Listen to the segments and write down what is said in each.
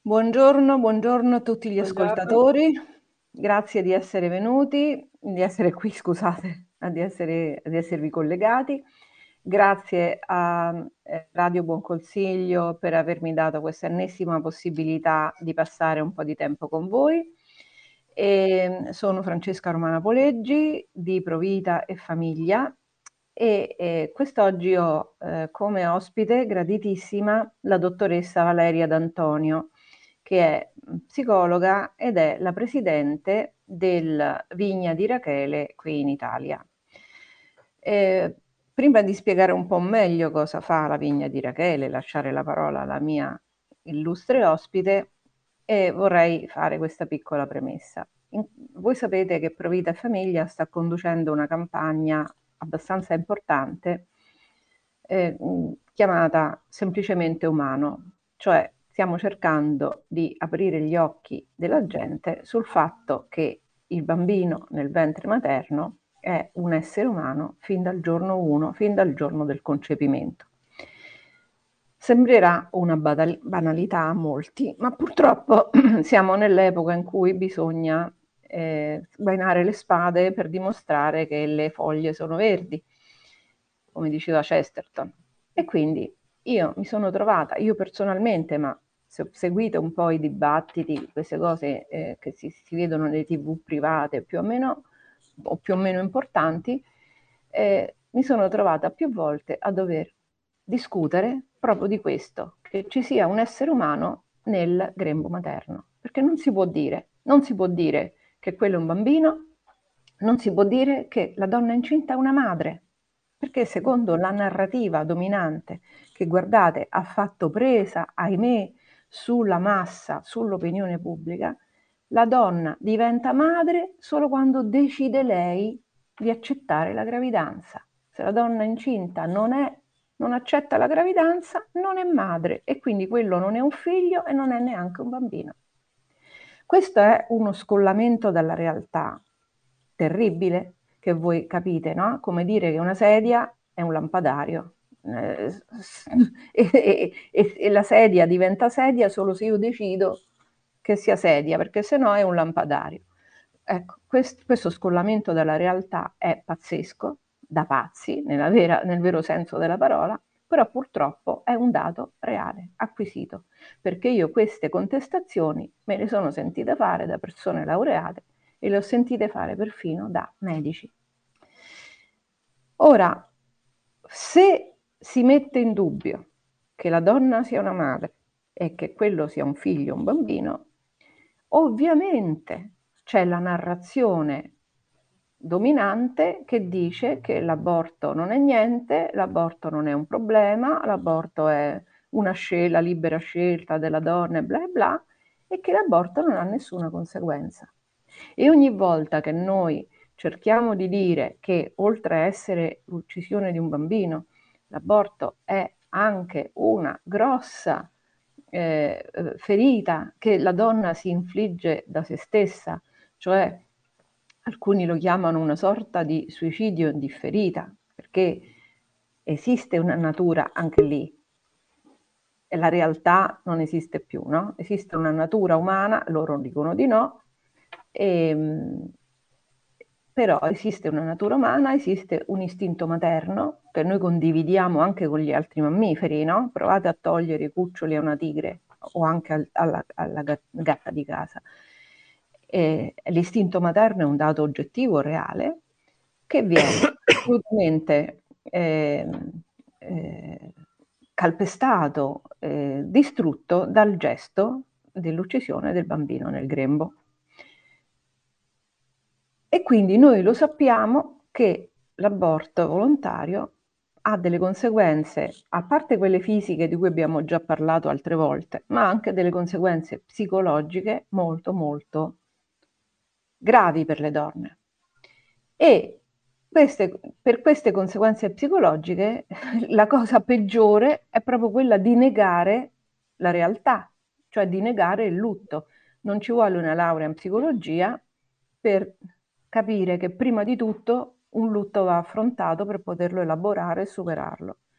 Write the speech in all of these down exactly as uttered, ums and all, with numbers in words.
Buongiorno, buongiorno a tutti gli Buongiorno. ascoltatori. Grazie di essere venuti, di essere qui, scusate, di essere, di esservi collegati. Grazie a eh, Radio Buon Consiglio per avermi dato questa ennesima possibilità di passare un po' di tempo con voi. E sono Francesca Romana Poleggi di Provita e Famiglia e eh, quest'oggi ho eh, come ospite graditissima la dottoressa Valeria D'Antonio, che è psicologa ed è la presidente del Vigna di Rachele qui in Italia. Eh, prima di spiegare un po' meglio cosa fa la Vigna di Rachele, lasciare la parola alla mia illustre ospite, e vorrei fare questa piccola premessa. In, voi sapete che Provita e Famiglia sta conducendo una campagna abbastanza importante eh, chiamata Semplicemente Umano, cioè stiamo cercando di aprire gli occhi della gente sul fatto che il bambino nel ventre materno è un essere umano fin dal giorno uno, fin dal giorno del concepimento. Sembrerà una banalità a molti, ma purtroppo siamo nell'epoca in cui bisogna eh, sguainare le spade per dimostrare che le foglie sono verdi, come diceva Chesterton. E quindi io mi sono trovata, io personalmente, ma se seguite un po' i dibattiti, queste cose eh, che si, si vedono nelle tivù private più o meno, o più o meno importanti, eh, mi sono trovata più volte a dover discutere proprio di questo, che ci sia un essere umano nel grembo materno, perché non si può dire, non si può dire che quello è un bambino, non si può dire che la donna incinta è una madre, perché secondo la narrativa dominante che guardate ha fatto presa, ahimè, sulla massa, sull'opinione pubblica, la donna diventa madre solo quando decide lei di accettare la gravidanza. Se la donna incinta non è, non accetta la gravidanza, non è madre e quindi quello non è un figlio e non è neanche un bambino. Questo è uno scollamento dalla realtà terribile, che voi capite, no? Come dire che una sedia è un lampadario. Eh, e, e, e, e la sedia diventa sedia solo se io decido che sia sedia, perché se no è un lampadario. Ecco, quest, questo scollamento dalla realtà è pazzesco, da pazzi, nella vera, nel vero senso della parola, però purtroppo è un dato reale, acquisito, perché io queste contestazioni me le sono sentite fare da persone laureate e le ho sentite fare perfino da medici. Ora, se si mette in dubbio che la donna sia una madre e che quello sia un figlio, un bambino, ovviamente c'è la narrazione dominante che dice che l'aborto non è niente, l'aborto non è un problema, l'aborto è una scelta, libera scelta della donna e bla bla, e che l'aborto non ha nessuna conseguenza. E ogni volta che noi cerchiamo di dire che oltre a essere l'uccisione di un bambino, l'aborto è anche una grossa eh, ferita che la donna si infligge da se stessa, cioè alcuni lo chiamano una sorta di suicidio indifferita, perché esiste una natura anche lì, e la realtà non esiste più, no? Esiste una natura umana, loro dicono di no, e, però esiste una natura umana, esiste un istinto materno che noi condividiamo anche con gli altri mammiferi, no? Provate a togliere i cuccioli a una tigre o anche alla, alla gatta di casa. E l'istinto materno è un dato oggettivo, reale, che viene assolutamente eh, eh, calpestato, eh, distrutto dal gesto dell'uccisione del bambino nel grembo. E quindi noi lo sappiamo che l'aborto volontario ha delle conseguenze, a parte quelle fisiche di cui abbiamo già parlato altre volte, ma anche delle conseguenze psicologiche molto molto gravi per le donne. E queste, per queste conseguenze psicologiche la cosa peggiore è proprio quella di negare la realtà, cioè di negare il lutto. Non ci vuole una laurea in psicologia per capire che prima di tutto un lutto va affrontato per poterlo elaborare e superarlo.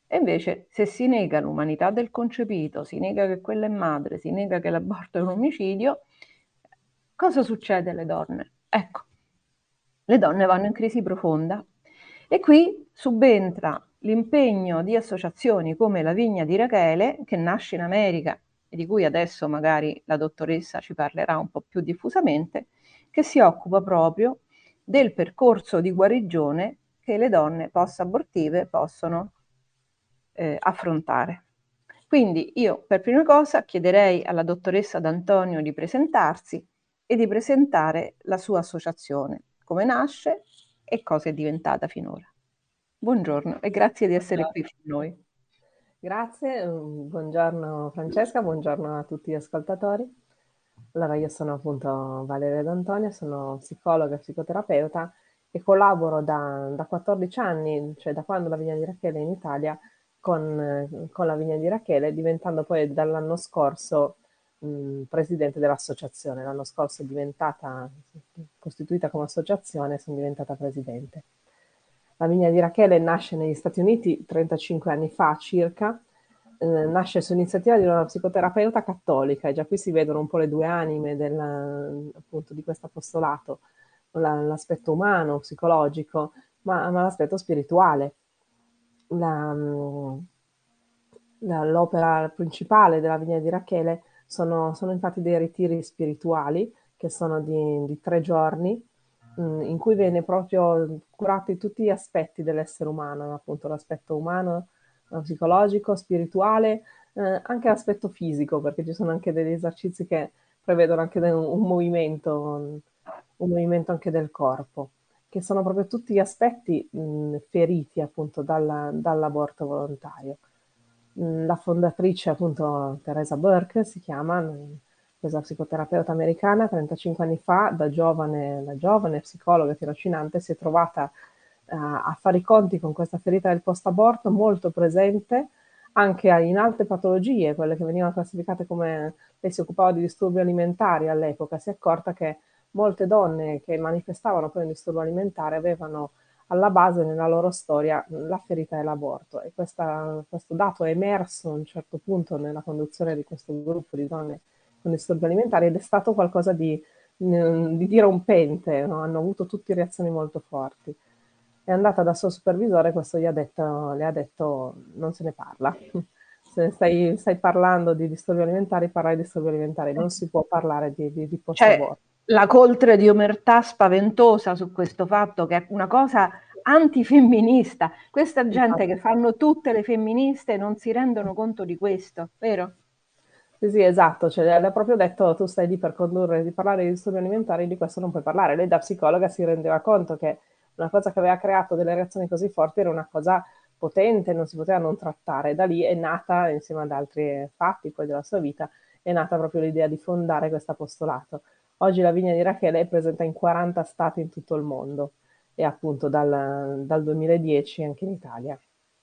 E invece se si nega l'umanità del concepito, si nega che quella è madre, si nega che l'aborto è un omicidio, cosa succede alle donne? Ecco, le donne vanno in crisi profonda e qui subentra l'impegno di associazioni come la Vigna di Rachele, che nasce in America e di cui adesso magari la dottoressa ci parlerà un po' più diffusamente, che si occupa proprio del percorso di guarigione che le donne post-abortive possono eh, affrontare. Quindi io per prima cosa chiederei alla dottoressa D'Antonio di presentarsi e di presentare la sua associazione, come nasce e cosa è diventata finora. Buongiorno e grazie di essere qui Buongiorno. con noi. Grazie, mm, buongiorno Francesca, buongiorno a tutti gli ascoltatori. Allora, io sono appunto Valeria D'Antonio, sono psicologa e psicoterapeuta e collaboro da, da quattordici anni, cioè da quando la Vigna di Rachele è in Italia, con, eh, con la Vigna di Rachele, diventando poi dall'anno scorso mh, presidente dell'associazione. L'anno scorso è diventata, costituita come associazione, sono diventata presidente. La Vigna di Rachele nasce negli Stati Uniti trentacinque anni fa circa, eh, nasce su iniziativa di una psicoterapeuta cattolica, e già qui si vedono un po' le due anime della, appunto, di questo apostolato, la, l'aspetto umano, psicologico, ma, ma l'aspetto spirituale. La, la, l'opera principale della Vigna di Rachele sono, sono infatti dei ritiri spirituali che sono di, di tre giorni, mh, in cui viene proprio curati tutti gli aspetti dell'essere umano, appunto l'aspetto umano, eh, psicologico, spirituale, eh, anche l'aspetto fisico, perché ci sono anche degli esercizi che prevedono anche un, un movimento, un movimento anche del corpo, che sono proprio tutti gli aspetti mh, feriti appunto dalla, dall'aborto volontario. Mh, La fondatrice appunto Teresa Burke si chiama, mh, questa psicoterapeuta americana, trentacinque anni fa, da giovane, da giovane psicologa tirocinante, si è trovata uh, a fare i conti con questa ferita del post-aborto molto presente anche in altre patologie, quelle che venivano classificate come, lei si occupava di disturbi alimentari all'epoca, si è accorta che molte donne che manifestavano poi un disturbo alimentare avevano alla base nella loro storia la ferita dell'aborto, e questa, questo dato è emerso a un certo punto nella conduzione di questo gruppo di donne con disturbi alimentari ed è stato qualcosa di, di dirompente, no? Hanno avuto tutte reazioni molto forti. È andata dal suo supervisore, questo gli ha detto, le ha detto non se ne parla. Se stai, stai parlando di disturbi alimentari, parla di disturbi alimentari, non si può parlare di, di, di C'è post-aborto. la coltre di omertà spaventosa su questo fatto che è una cosa antifemminista. Questa gente che fanno tutte le femministe non si rendono conto di questo, vero? Sì, sì, esatto, cioè, le ha proprio detto tu stai lì per condurre, di parlare di disturbi alimentari, di questo non puoi parlare. Lei da psicologa si rendeva conto che una cosa che aveva creato delle reazioni così forti era una cosa potente, non si poteva non trattare. Da lì è nata, insieme ad altri fatti poi della sua vita, è nata proprio l'idea di fondare questo apostolato. Oggi la Vigna di Rachele è presente in quaranta stati in tutto il mondo e appunto dal, dal duemiladieci anche in Italia.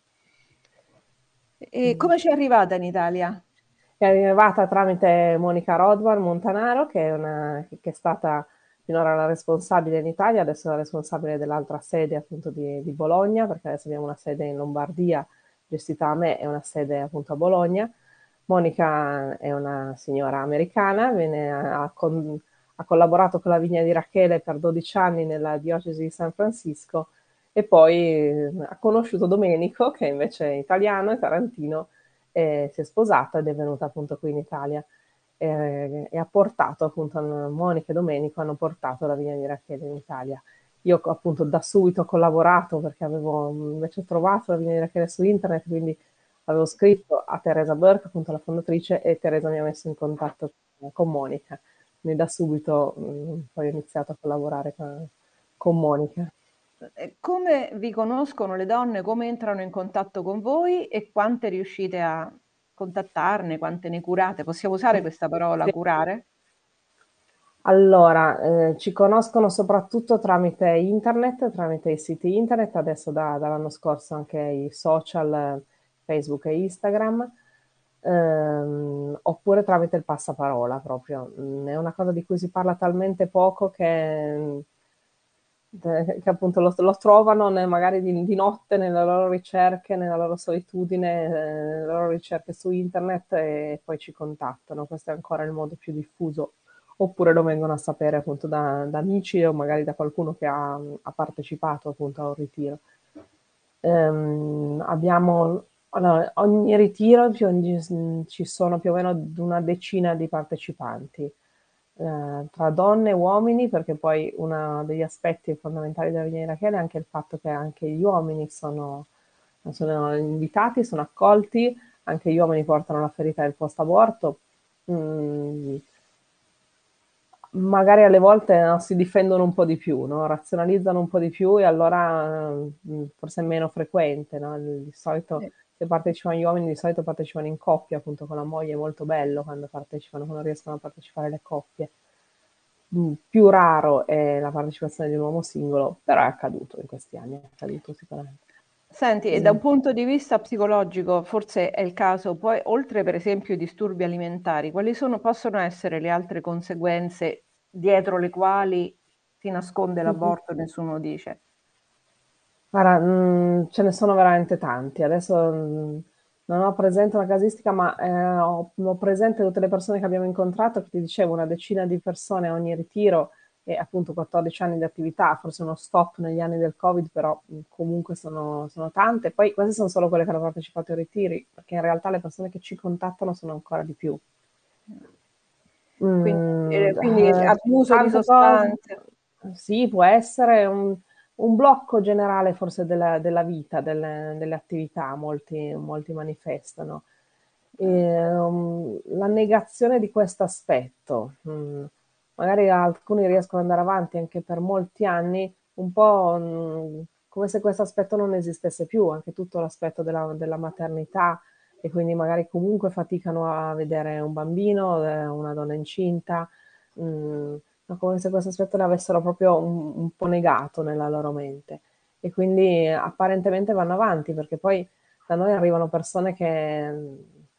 E come ci è arrivata in Italia? È arrivata tramite Monica Rodvar Montanaro, che è, una, che è stata finora la responsabile in Italia, adesso è la responsabile dell'altra sede appunto di, di Bologna, perché adesso abbiamo una sede in Lombardia gestita da me e una sede appunto a Bologna. Monica è una signora americana, viene, ha, con, ha collaborato con la Vigna di Rachele per dodici anni nella diocesi di San Francisco e poi eh, ha conosciuto Domenico, che invece è italiano e tarantino, e si è sposata ed è venuta appunto qui in Italia e, e ha portato appunto Monica e Domenico hanno portato la Vigna di Rachele in Italia. Io appunto da subito ho collaborato perché avevo invece trovato la Vigna di Rachele su internet, quindi avevo scritto a Teresa Burke, appunto la fondatrice, e Teresa mi ha messo in contatto con Monica. Quindi da subito mh, poi ho iniziato a collaborare con, con Monica. Come vi conoscono le donne, come entrano in contatto con voi e quante riuscite a contattarne, quante ne curate? Possiamo usare questa parola, Sì. curare? Allora, eh, ci conoscono soprattutto tramite internet, tramite i siti internet, adesso da- dall'anno scorso anche i social, eh, Facebook e Instagram, ehm, oppure tramite il passaparola proprio. Mm, È una cosa di cui si parla talmente poco che che appunto lo, lo trovano ne, magari di, di notte nelle loro ricerche, nella loro solitudine, eh, nelle loro ricerche su internet e poi ci contattano. Questo è ancora il modo più diffuso. Oppure lo vengono a sapere appunto da, da amici o magari da qualcuno che ha, ha partecipato appunto a un ritiro. Ehm, abbiamo allora, ogni ritiro più- ci sono più o meno una decina di partecipanti, eh, tra donne e uomini, perché poi uno degli aspetti fondamentali della Vigna di Rachele è anche il fatto che anche gli uomini sono, sono invitati, sono accolti, anche gli uomini portano la ferita del post-aborto. Mm, magari alle volte no, si difendono un po' di più, no? Razionalizzano un po' di più e allora mh, forse è meno frequente, no? Di solito Sì. se partecipano gli uomini di solito partecipano in coppia appunto con la moglie, è molto bello quando partecipano, quando riescono a partecipare le coppie. Mh, più raro è la partecipazione di un uomo singolo, però è accaduto in questi anni, è accaduto sicuramente. Senti, e da Mm. un punto di vista psicologico, forse è il caso, poi oltre per esempio ai disturbi alimentari, quali sono, possono essere le altre conseguenze dietro le quali si nasconde Mhm. l'aborto e nessuno lo dice? Guarda, mh, ce ne sono veramente tanti. Adesso mh, non ho presente una casistica, ma eh, ho, ho presente tutte le persone che abbiamo incontrato, che ti dicevo, una decina di persone a ogni ritiro e appunto quattordici anni di attività, forse uno stop negli anni del Covid, però mh, comunque sono, sono tante. Poi queste sono solo quelle che hanno partecipato ai ritiri, perché in realtà le persone che ci contattano sono ancora di più. Quindi, Mm, eh, quindi eh, abuso di tante cose. sostanze. Sì, può essere un, un blocco generale forse della, della vita, delle, delle attività, molti, molti manifestano. E, um, la negazione di questo aspetto, mm, magari alcuni riescono ad andare avanti anche per molti anni, un po' mm, come se questo aspetto non esistesse più, anche tutto l'aspetto della, della maternità, e quindi magari comunque faticano a vedere un bambino, eh, una donna incinta, mh, ma come se questo aspetto l'avessero proprio un, un po' negato nella loro mente. E quindi apparentemente vanno avanti, perché poi da noi arrivano persone che,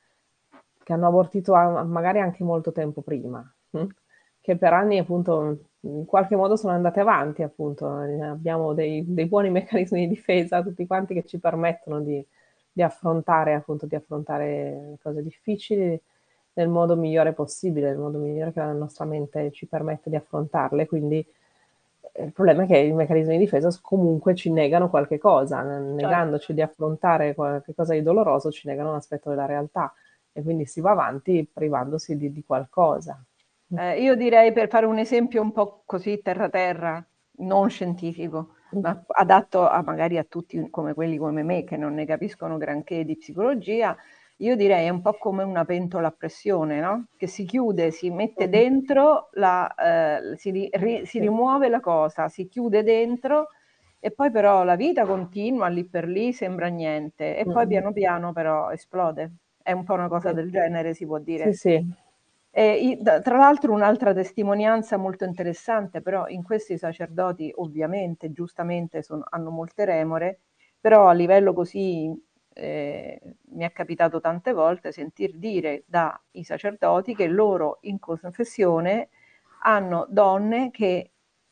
che hanno abortito a- magari anche molto tempo prima, hm? Che per anni appunto in qualche modo sono andate avanti, appunto. Eh, abbiamo dei, dei buoni meccanismi di difesa tutti quanti che ci permettono di, di affrontare appunto di affrontare cose difficili nel modo migliore possibile, nel modo migliore che la nostra mente ci permette di affrontarle. Quindi eh, il problema è che i meccanismi di difesa comunque ci negano qualche cosa, Certo. negandoci di affrontare qualche cosa di doloroso, ci negano un aspetto della realtà e quindi si va avanti privandosi di, di qualcosa. Eh, io direi, per fare un esempio un po' così terra-terra, non scientifico, ma adatto a, magari a tutti come quelli come me che non ne capiscono granché di psicologia, io direi è un po' come una pentola a pressione, no? Che si chiude, si mette dentro, la, eh, si, ri, ri, si Sì. rimuove la cosa, si chiude dentro e poi però la vita continua lì per lì, sembra niente e poi Mm-mm. piano piano però esplode. È un po' una cosa Sì. del genere, si può Sì, dire. sì. E, tra l'altro un'altra testimonianza molto interessante, però in questi sacerdoti ovviamente, giustamente, sono, hanno molte remore, però a livello così eh, mi è capitato tante volte sentir dire dai sacerdoti che loro in confessione hanno donne che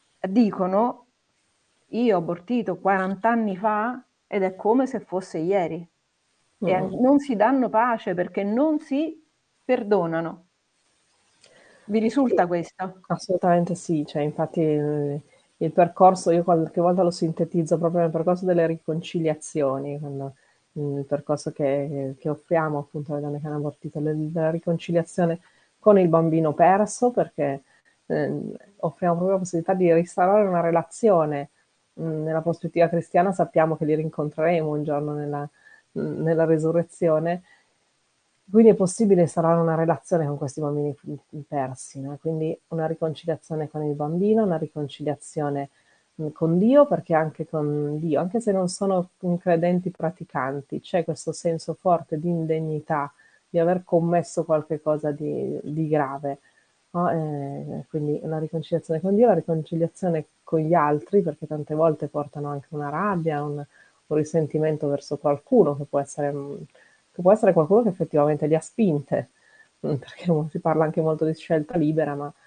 dicono io ho abortito quaranta anni fa ed è come se fosse ieri e Mm-mm. non si danno pace perché non si perdonano. Vi Sì, risulta questo? assolutamente sì, cioè infatti il, il percorso, io qualche volta lo sintetizzo proprio nel percorso delle riconciliazioni, quando, mm, il percorso che, che offriamo appunto alle donne che hanno abortito, le- la riconciliazione con il bambino perso, perché eh, offriamo proprio la possibilità di restaurare una relazione. Mm, nella prospettiva cristiana sappiamo che li rincontreremo un giorno nella, nella resurrezione, quindi è possibile instaurare una relazione con questi bambini persi, no? Quindi una riconciliazione con il bambino, una riconciliazione mh, con Dio, perché anche con Dio, anche se non sono credenti praticanti, c'è questo senso forte di indegnità, di aver commesso qualcosa di, di grave. No? Eh, quindi una riconciliazione con Dio, la riconciliazione con gli altri, perché tante volte portano anche una rabbia, un, un risentimento verso qualcuno, che può essere, che può essere qualcuno che effettivamente li ha spinte, perché si parla anche molto di scelta libera, ma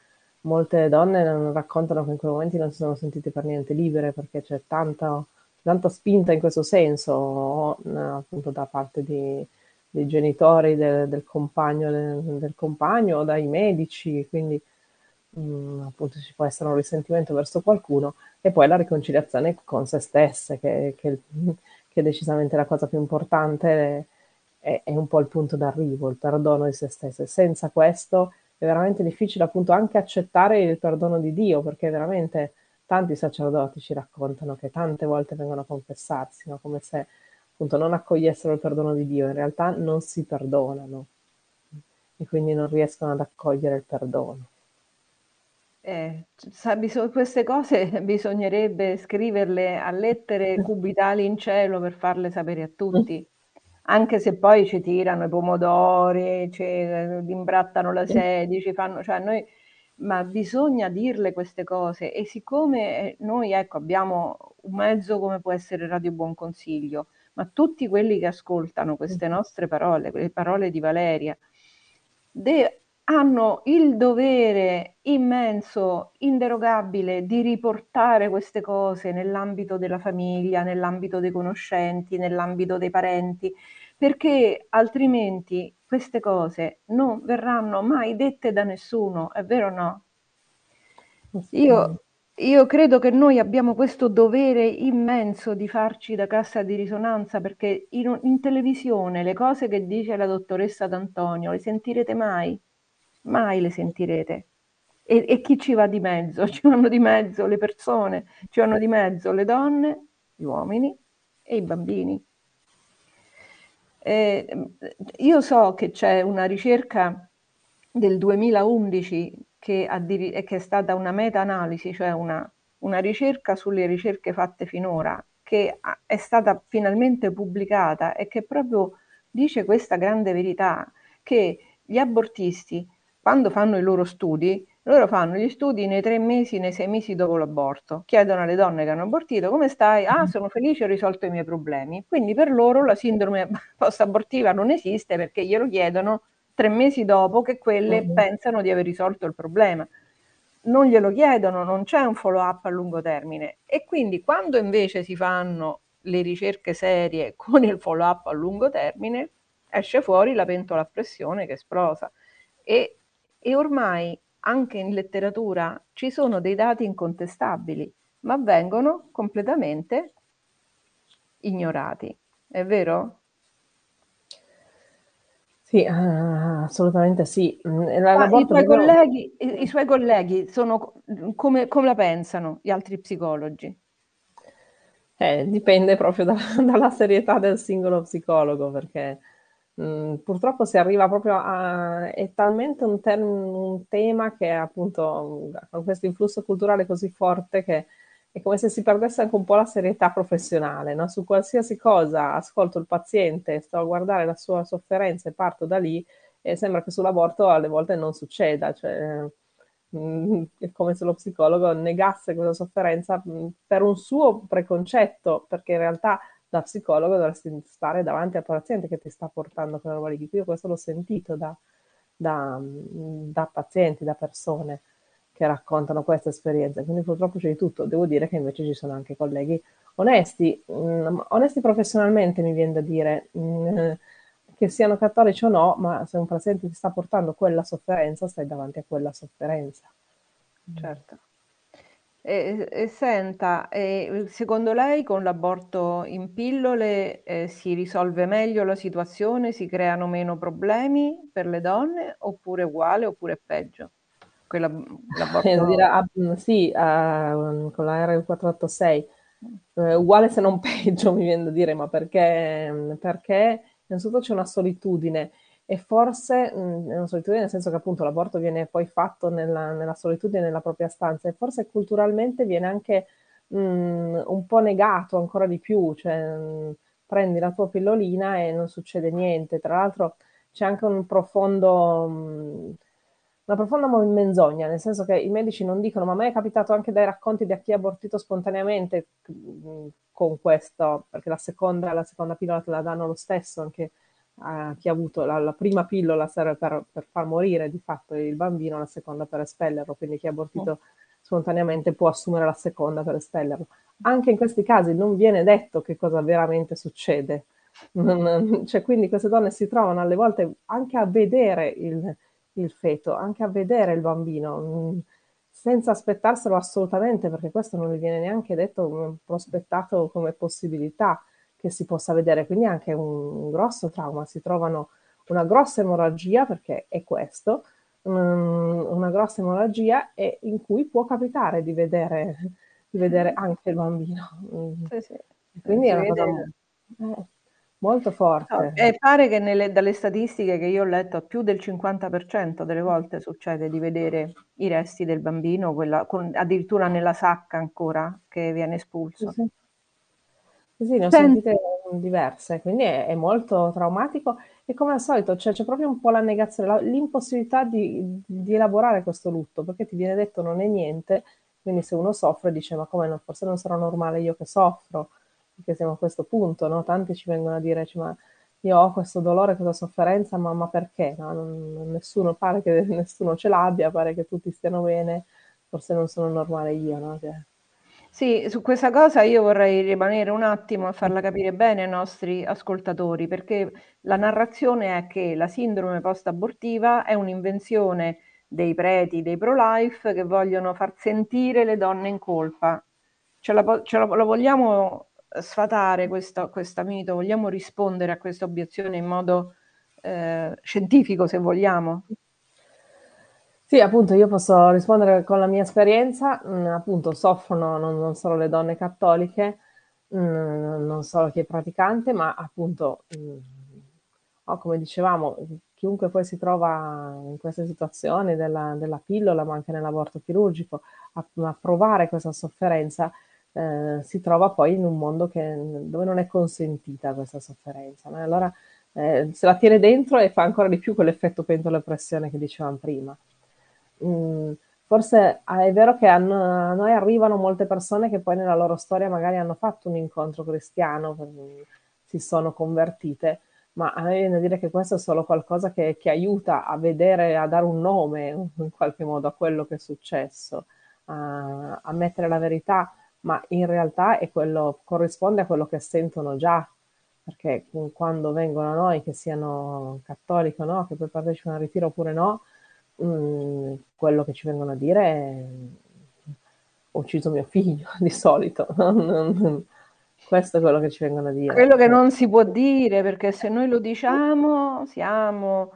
molte donne non raccontano che in quei momenti non si sono sentite per niente libere perché c'è tanta, tanta spinta in questo senso, o, eh, appunto da parte di, dei genitori, del, del compagno, del, del compagno o dai medici, quindi mh, appunto ci può essere un risentimento verso qualcuno e poi la riconciliazione con se stesse, che, che, che è decisamente la cosa più importante, è, è un po' il punto d'arrivo, il perdono di se stesse. Senza questo è veramente difficile appunto anche accettare il perdono di Dio, perché veramente tanti sacerdoti ci raccontano che tante volte vengono a confessarsi, no? Come se appunto non accogliessero il perdono di Dio, in realtà non si perdonano e quindi non riescono ad accogliere il perdono. Eh, sa, biso- queste cose bisognerebbe scriverle a lettere cubitali in cielo per farle sapere a tutti, anche se poi ci tirano i pomodori, ci eh, imbrattano la sedie, ci fanno, cioè noi, ma bisogna dirle queste cose e siccome eh, noi ecco, abbiamo un mezzo come può essere Radio Buon Consiglio, ma tutti quelli che ascoltano queste nostre parole, le parole di Valeria, de- hanno il dovere immenso, inderogabile di riportare queste cose nell'ambito della famiglia, nell'ambito dei conoscenti, nell'ambito dei parenti, perché altrimenti queste cose non verranno mai dette da nessuno, è vero o no? Io, io credo che noi abbiamo questo dovere immenso di farci da cassa di risonanza perché in, in televisione le cose che dice la dottoressa D'Antonio le sentirete mai, mai le sentirete. E, e chi ci va di mezzo? Ci vanno di mezzo le persone, ci vanno di mezzo le donne, gli uomini e i bambini. Eh, io so che c'è una ricerca del duemilaundici che, addiri- che è stata una meta-analisi, cioè una, una ricerca sulle ricerche fatte finora, che ha- è stata finalmente pubblicata e che proprio dice questa grande verità, che gli abortisti, quando fanno i loro studi, loro fanno gli studi nei tre mesi, nei sei mesi dopo l'aborto. Chiedono alle donne che hanno abortito come stai? Ah, sono felice, ho risolto i miei problemi. Quindi per loro la sindrome post-abortiva non esiste perché glielo chiedono tre mesi dopo che quelle Mhm. pensano di aver risolto il problema. Non glielo chiedono, non c'è un follow-up a lungo termine. E quindi quando invece si fanno le ricerche serie con il follow-up a lungo termine, esce fuori la pentola a pressione che esplosa. E, e ormai anche in letteratura ci sono dei dati incontestabili, ma vengono completamente ignorati. È vero? Sì, ah, assolutamente sì. Mm, e la- Ma i L'aborto è tuoi proprio. colleghi, i, i suoi colleghi sono come, come la pensano gli altri psicologi? Eh, dipende proprio da- dalla serietà del singolo psicologo, perché mh, purtroppo si arriva proprio a... è talmente un, term- un tema che appunto con questo influsso culturale così forte che è come se si perdesse anche un po' la serietà professionale, no? Su qualsiasi cosa ascolto il paziente, sto a guardare la sua sofferenza e parto da lì e sembra che sull'aborto alle volte non succeda, cioè mh, è come se lo psicologo negasse questa sofferenza mh, per un suo preconcetto, perché in realtà da psicologo dovresti stare davanti al paziente che ti sta portando quella roba lì. Io questo l'ho sentito da, da, mh, da pazienti, da persone che raccontano queste esperienze, quindi purtroppo c'è di tutto. Devo dire che invece ci sono anche colleghi onesti, mh, onesti professionalmente mi viene da dire, mh, che siano cattolici o no, ma se un paziente ti sta portando quella sofferenza, stai davanti a quella sofferenza. Certo. E, e senta, e secondo lei con l'aborto in pillole eh, si risolve meglio la situazione, si creano meno problemi per le donne oppure uguale oppure peggio? Quella- Eh, dire, l'aborto... ah, mm, sì, ah, mm, con la R quattrocentottantasei, eh, uguale se non peggio mi viene da dire, ma perché, mm, perché innanzitutto c'è una solitudine e forse mh, è una solitudine nel senso che appunto l'aborto viene poi fatto nella, nella solitudine nella propria stanza e forse culturalmente viene anche mh, un po' negato ancora di più, cioè mh, prendi la tua pillolina e non succede niente. Tra l'altro c'è anche un profondo, mh, una profonda menzogna, nel senso che i medici non dicono, ma a me è capitato anche dai racconti di chi ha abortito spontaneamente mh, con questo, perché la seconda, la seconda pillola te la danno lo stesso, anche a chi ha avuto la, la prima pillola serve per, per far morire di fatto il bambino, la seconda per espellerlo, quindi chi ha abortito spontaneamente può assumere la seconda per espellerlo. Anche in questi casi non viene detto che cosa veramente succede. Non, cioè, quindi queste donne si trovano alle volte anche a vedere il, il feto, anche a vedere il bambino, mh, senza aspettarselo assolutamente, perché questo non gli viene neanche detto, mh, prospettato come possibilità che si possa vedere. Quindi è anche un, un grosso trauma. Si trovano una grossa emorragia, perché è questo, mh, una grossa emorragia e in cui può capitare di vedere, di vedere anche il bambino. Mm. Sì, sì. Quindi Si è una cosa vede. eh, molto No, forte. e pare che nelle, dalle statistiche che io ho letto, più del cinquanta per cento delle volte succede di vedere i resti del bambino, quella, con, addirittura nella sacca ancora che viene Sì, espulso. sì. Sì, ne ho Senti, sentite diverse, quindi è, è molto traumatico e come al solito cioè, c'è proprio un po' la negazione, la- l'impossibilità di, di elaborare questo lutto, perché ti viene detto non è niente, quindi se uno soffre dice ma come no, forse non sarà normale io che soffro, perché siamo a questo punto, no? Tanti ci vengono a dire cioè, ma io ho questo dolore, questa sofferenza, ma, ma perché? No? Non- nessuno, pare che nessuno ce l'abbia, pare che tutti stiano bene, forse non sono normale io, no? Cioè, sì, su questa cosa io vorrei rimanere un attimo a farla capire bene ai nostri ascoltatori, perché la narrazione è che la sindrome post-abortiva è un'invenzione dei preti, dei pro-life che vogliono far sentire le donne in colpa. Ce la, po- ce la, la vogliamo sfatare questa, questa mito? Vogliamo rispondere a questa obiezione in modo eh, scientifico, se vogliamo? Sì, appunto, io posso rispondere con la mia esperienza, mm, appunto soffrono non, non solo le donne cattoliche, mm, non solo chi è praticante, ma appunto, mm, oh, come dicevamo, chiunque poi si trova in queste situazioni della, della pillola, ma anche nell'aborto chirurgico, a, a provare questa sofferenza, eh, si trova poi in un mondo che- dove non è consentita questa sofferenza, no? E allora eh, se la tiene dentro e fa ancora di più quell'effetto pentola e pressione che dicevamo prima. Mm, forse ah, è vero che a no- a noi arrivano molte persone che poi nella loro storia magari hanno fatto un incontro cristiano, per- si sono convertite, ma a me viene da dire che questo è solo qualcosa che, che aiuta a vedere, a dare un nome in qualche modo a quello che è successo, a, a mettere la verità, ma in realtà è quello, corrisponde a quello che sentono già, perché quando vengono a noi, che siano cattoliche o no, che poi partecipano al ritiro oppure no, mh, quello che ci vengono a dire è ho ucciso mio figlio, di solito. Questo è quello che ci vengono a dire. Quello che Che... non si può dire, perché se noi lo diciamo siamo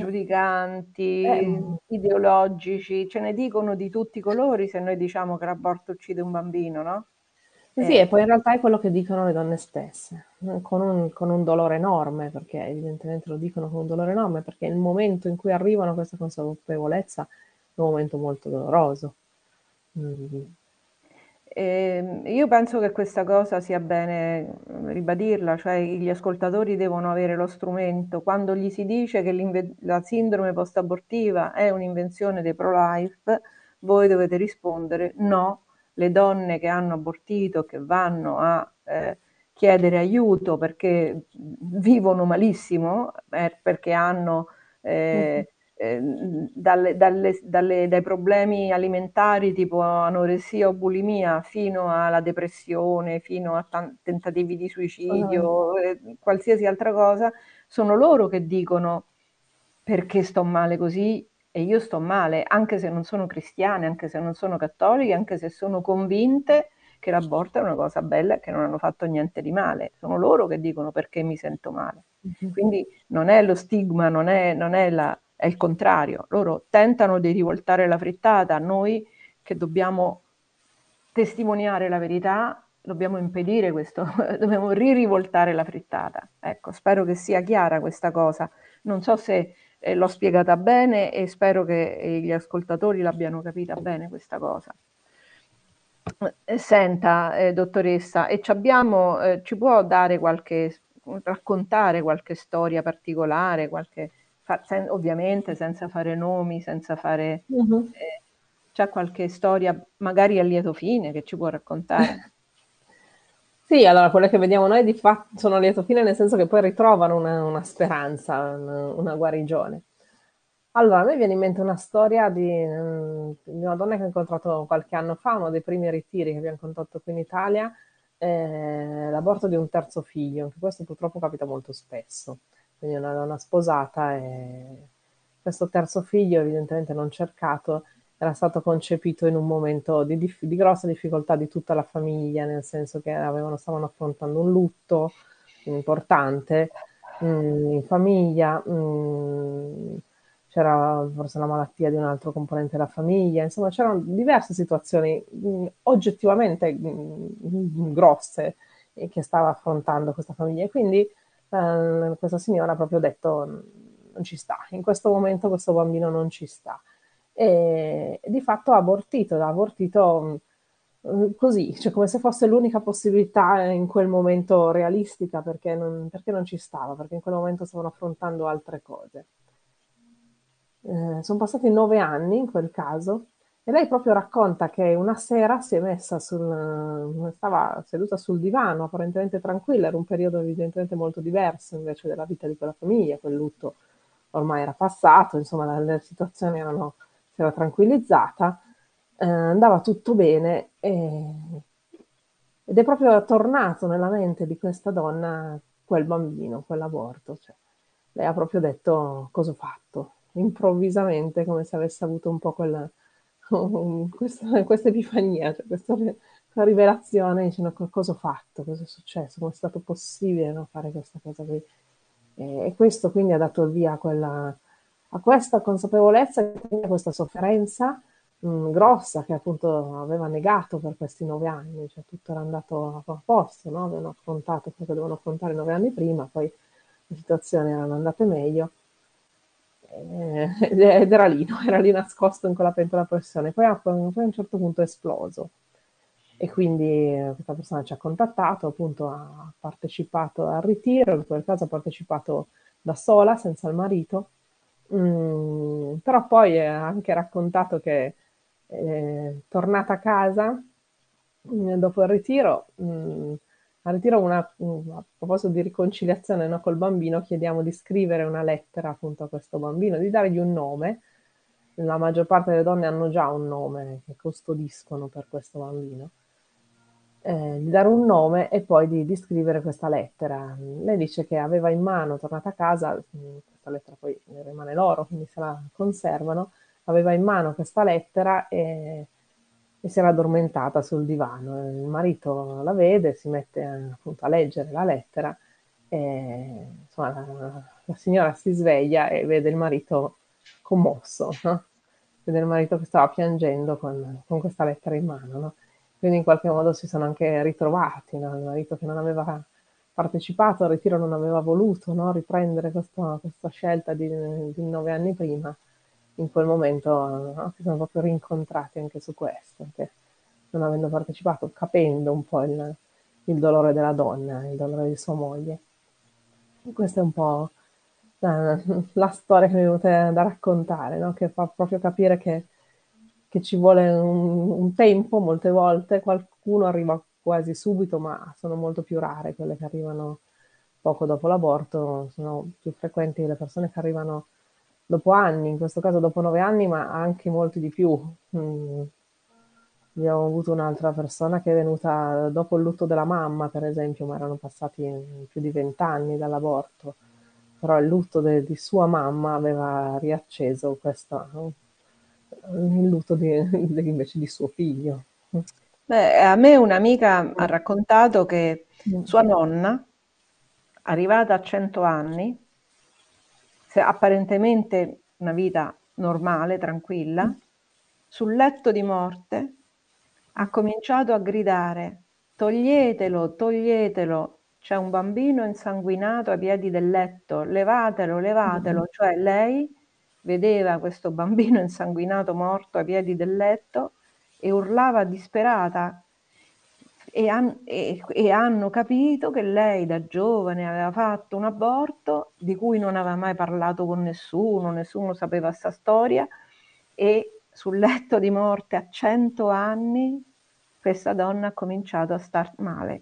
Eh, giudicanti, ideologici, ce ne dicono di tutti i colori se noi diciamo che l'aborto uccide un bambino, no? sì, e Eh, poi in realtà è quello che dicono le donne stesse, con un, con un dolore enorme, perché evidentemente lo dicono con un dolore enorme, perché il momento in cui arrivano a questa consapevolezza è un momento molto doloroso. Mm. Eh, io penso che questa cosa sia bene ribadirla, cioè gli ascoltatori devono avere lo strumento. Quando gli si dice che la sindrome post-abortiva è un'invenzione dei pro-life, voi dovete rispondere no, le donne che hanno abortito, che vanno a eh, chiedere aiuto perché vivono malissimo, eh, perché hanno... Mhm. Eh, eh, dalle, dalle, dalle, dai problemi alimentari tipo anoressia o bulimia fino alla depressione, fino a t- tentativi di Assolutamente. suicidio, eh, qualsiasi altra cosa, sono loro che dicono perché sto male così e io sto male, anche se non sono cristiane, anche se non sono cattoliche, anche se sono convinte che l'aborto è una cosa bella e che non hanno fatto niente di male. Sono loro che dicono perché mi sento male. Mhm. Quindi non è lo stigma, non è, non è, la, è il contrario. Loro tentano di rivoltare la frittata, noi che dobbiamo testimoniare la verità, dobbiamo impedire questo, dobbiamo ririvoltare la frittata. Ecco, spero che sia chiara questa cosa. Non so se eh, l'ho spiegata bene e spero che eh, gli ascoltatori l'abbiano capita bene questa cosa. Eh, Senta, eh, dottoressa, e ci abbiamo, eh, ci può dare qualche, raccontare qualche storia particolare, qualche, fa- sen- ovviamente senza fare nomi, senza fare, Mhm. eh, c'è qualche storia magari a lieto fine che ci può raccontare? Sì, allora quelle che vediamo noi di fatto sono a lieto fine, nel senso che poi ritrovano una, una speranza, una, una guarigione. Allora, a me viene in mente una storia di, mm, di una donna che ho incontrato qualche anno fa, uno dei primi ritiri che abbiamo condotto qui in Italia, eh, l'aborto di un terzo figlio, che questo purtroppo capita molto spesso. Quindi una donna sposata e questo terzo figlio, evidentemente non cercato, era stato concepito in un momento di, dif- di grossa difficoltà di tutta la famiglia, nel senso che avevano, stavano affrontando un lutto importante mm, in famiglia, mm, c'era forse la malattia di un altro componente della famiglia, insomma c'erano diverse situazioni mh, oggettivamente mh, grosse eh, che stava affrontando questa famiglia e quindi eh, questa signora ha proprio detto non ci sta, in questo momento questo bambino non ci sta e, e di fatto ha abortito, ha abortito mh, così, cioè come se fosse l'unica possibilità in quel momento realistica perché non, perché non ci stava, perché in quel momento stavano affrontando altre cose. Eh, sono passati nove anni in quel caso e lei proprio racconta che una sera si è messa sul, stava seduta sul divano, apparentemente tranquilla, era un periodo evidentemente molto diverso invece della vita di quella famiglia, quel lutto ormai era passato, insomma la, le situazioni erano, si era tranquillizzata, eh, andava tutto bene e, ed è proprio tornato nella mente di questa donna quel bambino, quell'aborto. Cioè, lei ha proprio detto cosa ho fatto, improvvisamente, come se avesse avuto un po' quella, questa, questa epifania, cioè questa rivelazione, dicendo cosa ho fatto, cosa è successo, come è stato possibile non fare questa cosa qui. E, e questo quindi ha dato il via a, quella, a questa consapevolezza, a questa sofferenza mh, grossa che appunto aveva negato per questi nove anni, cioè tutto era andato a posto, no? Avevano affrontato quello che dovevano affrontare nove anni prima, poi le situazioni erano andate meglio eh, ed era lì, no? Era lì nascosto in quella pentola a pressione, poi a, poi a un certo punto è esploso e quindi questa persona ci ha contattato, appunto ha partecipato al ritiro, in quel caso ha partecipato da sola, senza il marito, mm, però poi ha anche raccontato che eh, tornata a casa mh, dopo il ritiro, mh, al ritiro una, mh, a proposito di riconciliazione no, col bambino, chiediamo di scrivere una lettera appunto a questo bambino, di dargli un nome. La maggior parte delle donne hanno già un nome che custodiscono per questo bambino. Eh, di dare un nome e poi di, di scrivere questa lettera. Lei dice che aveva in mano, tornata a casa, mh, questa lettera poi rimane loro, quindi se la conservano, aveva in mano questa lettera e, e si era addormentata sul divano. Il marito la vede, si mette eh, appunto a leggere la lettera e insomma, la, la signora si sveglia e vede il marito commosso, no? Vede il marito che stava piangendo con, con questa lettera in mano, no? Quindi in qualche modo si sono anche ritrovati, no? Il marito che non aveva partecipato al ritiro non aveva voluto no? riprendere questa, questa scelta di, di nove anni prima, in quel momento no? si sono proprio rincontrati anche su questo, che non avendo partecipato, capendo un po' il, il dolore della donna, il dolore di sua moglie. E questa è un po' la, la storia che mi è venuta da raccontare, no? Che fa proprio capire che, che ci vuole un, un tempo, molte volte qualcuno arriva quasi subito, ma sono molto più rare quelle che arrivano poco dopo l'aborto, sono più frequenti le persone che arrivano dopo anni, in questo caso dopo nove anni, ma anche molti di più. Mm. Abbiamo avuto un'altra persona che è venuta dopo il lutto della mamma, per esempio, ma erano passati più di vent'anni dall'aborto, però il lutto de- di sua mamma aveva riacceso questo, no? Il lutto di, di- invece di suo figlio. Beh, a me un'amica ha raccontato che Mm. sua nonna, arrivata a cento anni, se apparentemente una vita normale, tranquilla, sul letto di morte ha cominciato a gridare: toglietelo, toglietelo, c'è un bambino insanguinato ai piedi del letto, levatelo, levatelo. Cioè lei vedeva questo bambino insanguinato morto ai piedi del letto e urlava disperata. E, han- e- e hanno capito che lei da giovane aveva fatto un aborto di cui non aveva mai parlato con nessuno, nessuno sapeva sta storia e sul letto di morte a cento anni questa donna ha cominciato a star male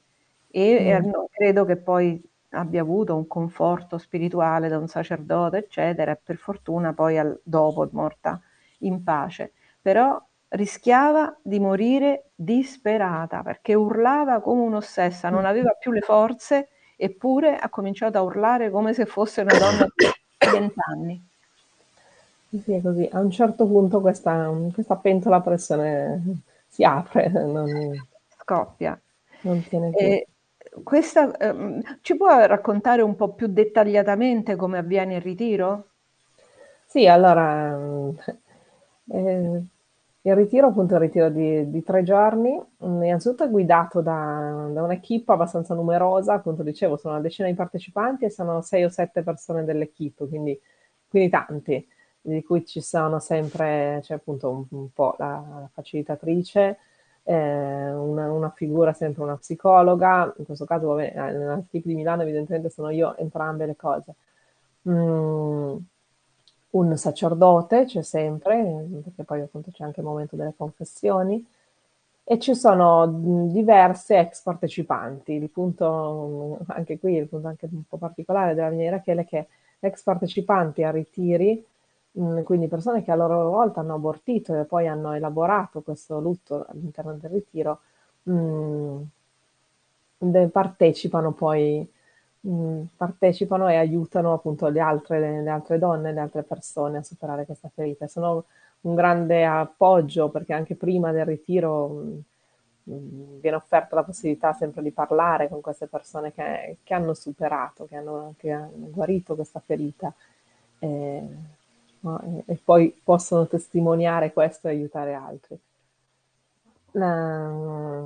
e, e Mm. non credo che poi abbia avuto un conforto spirituale da un sacerdote, eccetera, e per fortuna poi al, dopo è morta in pace. Però rischiava di morire disperata perché urlava come un'ossessa, non aveva più le forze, eppure ha cominciato a urlare come se fosse una donna di vent'anni. Sì, è così. A un certo punto questa, questa pentola a pressione si apre, non, Scoppia. non tiene più. E questa, ehm, ci può raccontare un po' più dettagliatamente come avviene il ritiro? Sì, allora, mhmm, ehm, il ritiro appunto è un ritiro di di tre giorni, mhmm, innanzitutto è guidato da da un'equipe abbastanza numerosa, appunto dicevo sono una decina di partecipanti e sono sei o sette persone dell'equipe, quindi quindi tanti, di cui ci sono sempre c'è appunto un un po' la la facilitatrice, ehm, una una figura sempre una psicologa, in questo caso vabbè, ehm, nell'equipe di Milano evidentemente sono io entrambe le cose. Mhmm, un sacerdote c'è sempre, mhmm, perché poi appunto c'è anche il momento delle confessioni, e ci sono, mhmm, diverse ex partecipanti. Il punto mhmm, anche qui, il punto anche un po' particolare della Vigna di Rachele è che ex partecipanti a ritiri, mhmm, quindi persone che a loro volta hanno abortito e poi hanno elaborato questo lutto all'interno del ritiro, mhmm, de partecipano poi mhmm, partecipano e aiutano appunto le altre le altre donne, le altre persone a superare questa ferita. Sono un grande appoggio perché anche prima del ritiro, mhmm, mhmm, viene offerta la possibilità sempre di parlare con queste persone che che hanno superato, che hanno che hanno guarito questa ferita, ehm, no, e e poi possono testimoniare questo e aiutare altri. La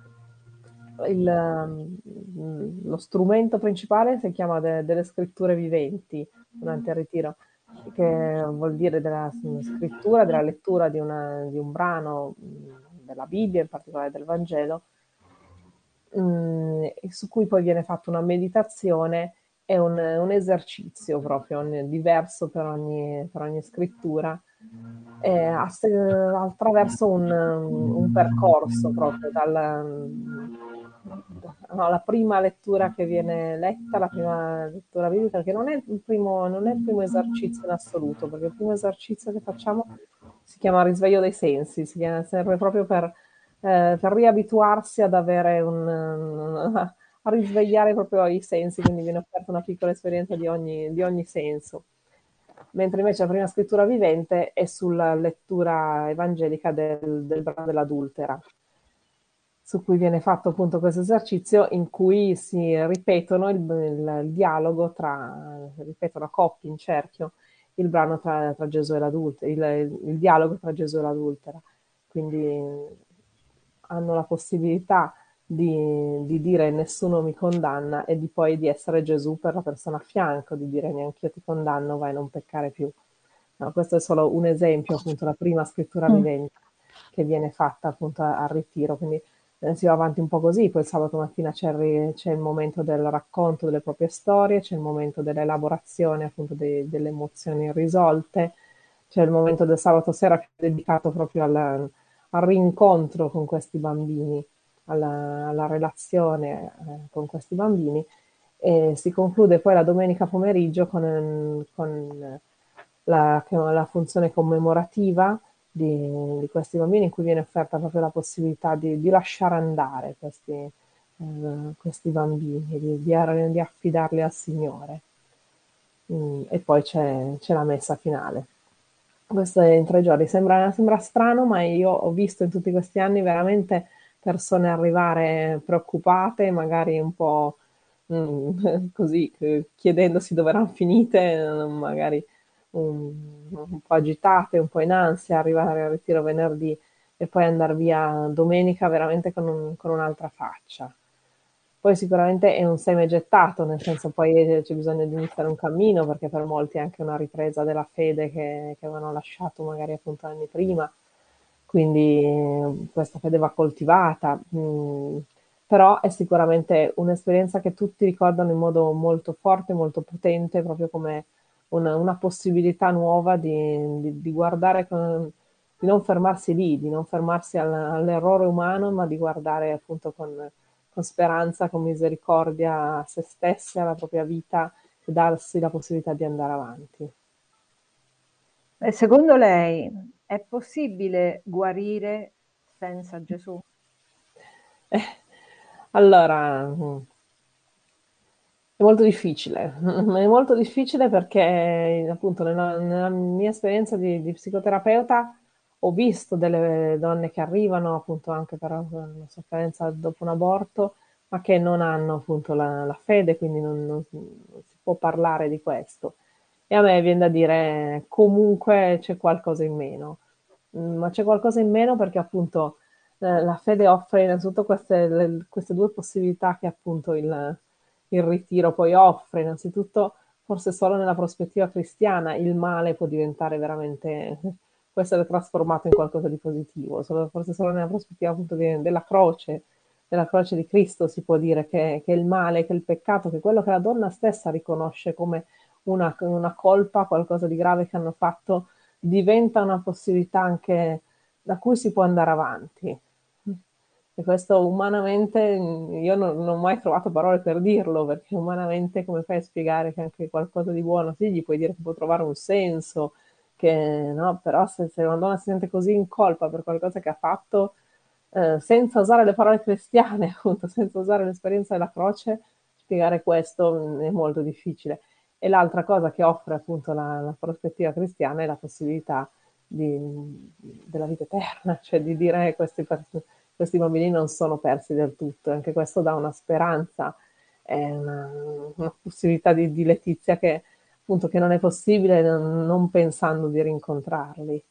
il, mhmm, lo strumento principale si chiama de delle scritture viventi durante il ritiro, che vuol dire della s scrittura, della lettura di una di un brano, mhmm, della Bibbia, in particolare del Vangelo, mhmm, e su cui poi viene fatta una meditazione e un un esercizio proprio, ogni diverso per ogni per ogni scrittura, ehm, a se attraverso un un percorso proprio dal mhmm, no, la prima lettura che viene letta, la prima lettura biblica, che non è il primo non è il primo esercizio in assoluto, perché il primo esercizio che facciamo si chiama risveglio dei sensi, si chiama serve proprio per ehm, per riabituarsi ad avere un a risvegliare proprio i sensi, quindi viene offerta una piccola esperienza di ogni di ogni senso. Mentre invece la prima scrittura vivente è sulla lettura evangelica del del brano dell'adultera, su cui viene fatto appunto questo esercizio in cui si ripetono il, il, il dialogo tra, ripetono a coppie in cerchio il brano tra, tra Gesù e l'adultera, il, il dialogo tra Gesù e l'adultera. Quindi hanno la possibilità di, di dire nessuno mi condanna e di poi di essere Gesù per la persona a fianco, di dire neanche io ti condanno, vai a non peccare più. No, questo è solo un esempio, appunto, la prima scrittura Mm. vivente che viene fatta appunto al ritiro, quindi eh, si va avanti un po' così, poi il sabato mattina c'è il, c'è il momento del racconto delle proprie storie, c'è il momento dell'elaborazione appunto dei, delle emozioni irrisolte, c'è il momento del sabato sera che è dedicato proprio al, al rincontro con questi bambini, alla, alla relazione eh, con questi bambini e si conclude poi la domenica pomeriggio con, con la, la funzione commemorativa di, di questi bambini in cui viene offerta proprio la possibilità di, di lasciare andare questi, eh, questi bambini, di, di, di affidarli al Signore. Mm, e poi c'è, c'è la messa finale. Questo è in tre giorni. Sembra, sembra strano, ma io ho visto in tutti questi anni veramente persone arrivare preoccupate, magari un po' mm, così, eh, chiedendosi dove erano finite, eh, magari un, un po' agitate, un po' in ansia, arrivare al ritiro venerdì e poi andare via domenica veramente con, un- con un'altra faccia. Poi sicuramente è un seme gettato, nel senso poi eh, c'è bisogno di iniziare un cammino perché per molti è anche una ripresa della fede che, che avevano lasciato magari appunto anni prima, quindi eh, questa fede va coltivata, mh, però è sicuramente un'esperienza che tutti ricordano in modo molto forte, molto potente, proprio come una, una possibilità nuova di, di, di guardare, con, di non fermarsi lì, di non fermarsi al, all'errore umano, ma di guardare appunto con con speranza, con misericordia a se stesse, alla propria vita, e darsi la possibilità di andare avanti. E secondo lei è possibile guarire senza Gesù? Eh, allora, mh, è molto difficile, è molto difficile perché appunto nella, nella mia esperienza di, di psicoterapeuta ho visto delle donne che arrivano appunto anche per una sofferenza dopo un aborto, ma che non hanno appunto la, la fede, quindi non, non- non si può parlare di questo. E a me viene da dire comunque c'è qualcosa in meno. Mm, ma c'è qualcosa in meno perché appunto eh, la fede offre innanzitutto queste, le- queste due possibilità che appunto il, il ritiro poi offre. Innanzitutto, forse solo nella prospettiva cristiana il male può diventare veramente, può essere trasformato in qualcosa di positivo. Solo- forse solo nella prospettiva appunto de- della croce, della croce di Cristo si può dire che, che il male, che il peccato, che quello che la donna stessa riconosce come una, una colpa, qualcosa di grave che hanno fatto, diventa una possibilità anche da cui si può andare avanti. E questo umanamente io non, non ho mai trovato parole per dirlo, perché umanamente come fai a spiegare che anche qualcosa di buono, sì, gli puoi dire che può trovare un senso, che, no? Però se, se una donna si sente così in colpa per qualcosa che ha fatto, eh, senza usare le parole cristiane, appunto, senza usare l'esperienza della croce, spiegare questo mh, è molto difficile. E l'altra cosa che offre appunto la, la prospettiva cristiana è la possibilità di, della vita eterna, cioè di dire questi, questi bambini non sono persi del tutto. Anche questo dà una speranza, è una, una possibilità di, di letizia che appunto che non è possibile non, non pensando di rincontrarli.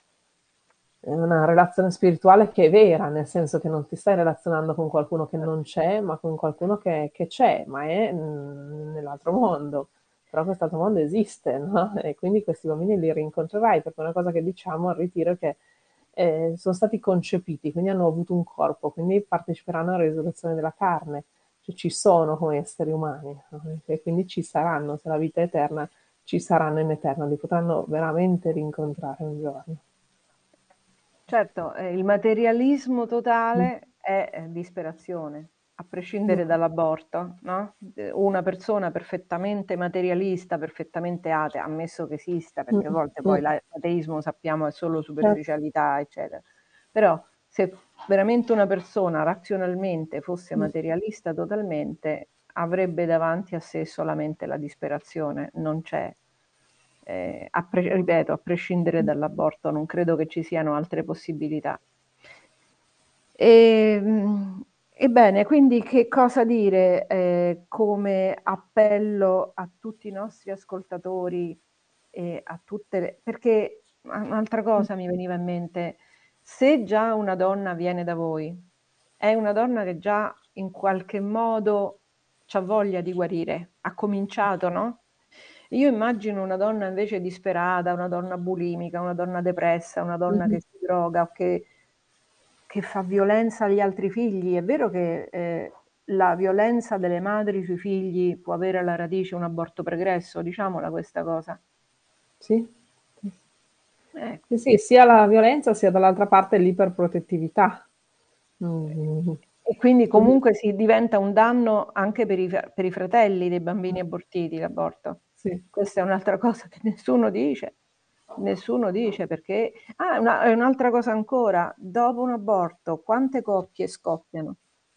È una relazione spirituale che è vera, nel senso che non ti stai relazionando con qualcuno che non c'è, ma con qualcuno che, che c'è, ma è mm, nell'altro mondo. Però quest'altro mondo esiste, no? E quindi questi bambini li rincontrerai, perché una cosa che diciamo al ritiro è che eh, sono stati concepiti, quindi hanno avuto un corpo, quindi parteciperanno alla risurrezione della carne, cioè ci sono come esseri umani, no? E quindi ci saranno, se la vita è eterna, ci saranno in eterno, li potranno veramente rincontrare un giorno. Certo, eh, il materialismo Mm. totale è eh, disperazione, a Mm. prescindere dall'aborto, no? Eh, Una persona perfettamente materialista, perfettamente atea, ammesso che esista, perché a Mm. volte poi Mm. l'ateismo sappiamo è solo Certo. superficialità, eccetera. Però se veramente una persona razionalmente fosse Mm. materialista totalmente, avrebbe davanti a sé solamente la disperazione, non c'è eh, a pre- ripeto, a prescindere dall'aborto, non credo che ci siano altre possibilità. E, mh, ebbene, quindi che cosa dire eh, come appello a tutti i nostri ascoltatori e a tutte le... Perché un'altra cosa mi veniva in mente, se già una donna viene da voi, è una donna che già in qualche modo ha voglia di guarire, ha cominciato, no? Io immagino una donna invece disperata, una donna bulimica, una donna depressa, una donna Mhm. che si droga o che, che fa violenza agli altri figli. È vero che eh, la violenza delle madri sui figli può avere alla radice un aborto pregresso, diciamola questa cosa. Sì. Ecco. Sì, sì, sia la violenza sia dall'altra parte l'iperprotettività. Mm. E quindi comunque si diventa un danno anche per i, per i fratelli dei bambini abortiti, l'aborto. Sì. Questa è un'altra cosa che nessuno dice. Nessuno dice perché... Ah, una, è un'altra cosa ancora. Dopo un aborto, quante coppie scoppiano?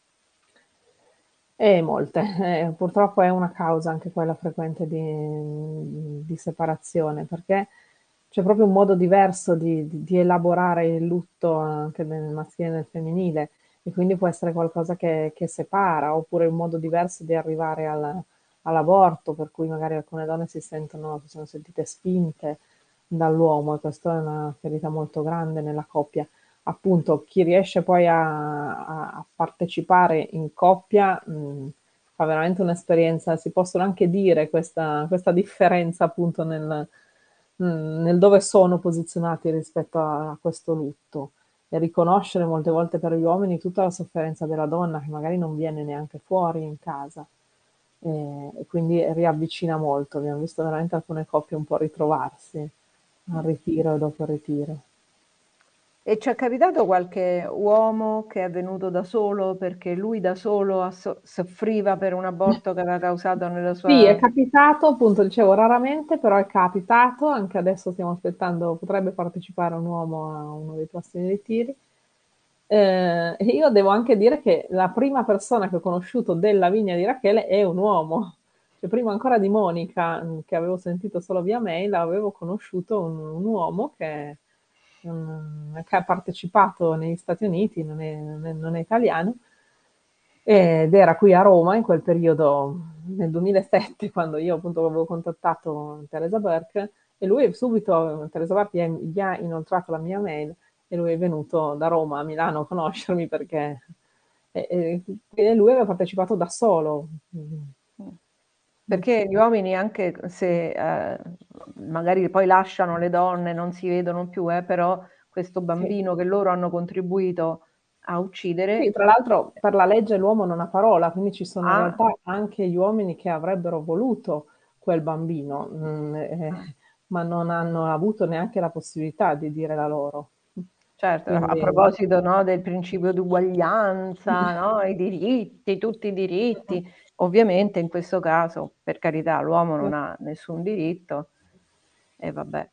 E molte. Eh, purtroppo è una causa anche quella frequente di, di separazione, perché c'è proprio un modo diverso di, di- di elaborare il lutto anche nel maschile e nel femminile, e quindi può essere qualcosa che, che separa, oppure un modo diverso di arrivare al- all'aborto, per cui magari alcune donne si sentono, si sono sentite spinte dall'uomo, e questa è una ferita molto grande nella coppia. Appunto, chi riesce poi a, a- a partecipare in coppia mh, fa veramente un'esperienza, si possono anche dire questa, questa differenza appunto nel, mh, nel dove sono posizionati rispetto a, a questo lutto, e riconoscere molte volte per gli uomini tutta la sofferenza della donna che magari non viene neanche fuori in casa, e, e quindi riavvicina molto. Abbiamo visto veramente alcune coppie un po' ritrovarsi al ritiro e dopo il ritiro. E ci è capitato qualche uomo che è venuto da solo perché lui da solo asso soffriva per un aborto che aveva causato nella Sì, è sua capitato, appunto, dicevo raramente, però è capitato, anche adesso stiamo aspettando, potrebbe partecipare un uomo a uno dei prossimi ritiri. Eh, e io devo anche dire che la prima persona che ho conosciuto della Vigna di Rachele è un uomo. Cioè, prima ancora di Monica, mh, che avevo sentito solo via mail, avevo conosciuto un, un uomo che, um, che ha partecipato negli Stati Uniti, non è, non è- non è italiano, ed era qui a Roma in quel periodo, nel duemilasette, quando io appunto avevo contattato Teresa Burke, e lui subito, Teresa Burke gli ha, gli ha inoltrato la mia mail e lui è venuto da Roma a Milano a conoscermi perché e, e- e lui aveva partecipato da solo. Mh. Mm, Perché gli uomini anche se, ehm, magari poi lasciano le donne, non si vedono più, eh, però questo sì. bambino che loro hanno contribuito a Sì, uccidere tra l'altro per la legge l'uomo non ha parola, quindi ci sono in ah, realtà anche gli uomini che avrebbero voluto quel bambino, mm, eh, ah, ma non hanno avuto neanche la possibilità di dire la loro. certo, a a Quindi, proposito, no, del principio d'uguaglianza, no, i diritti, tutti i diritti. Ovviamente in questo caso, per carità, l'uomo non ha nessun diritto e vabbè.